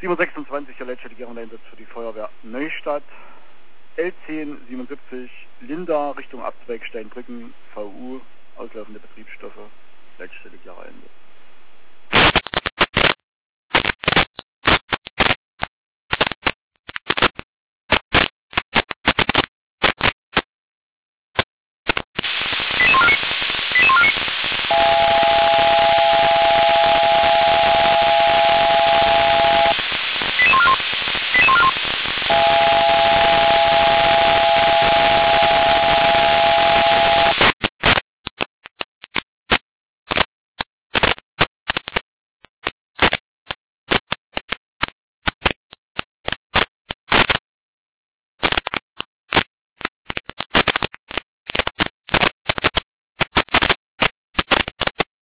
726, der letztständige Einsatz für die Feuerwehr Neustadt. L1077, Linda, Richtung Abzweig Steinbrücken, VU, auslaufende Betriebsstoffe.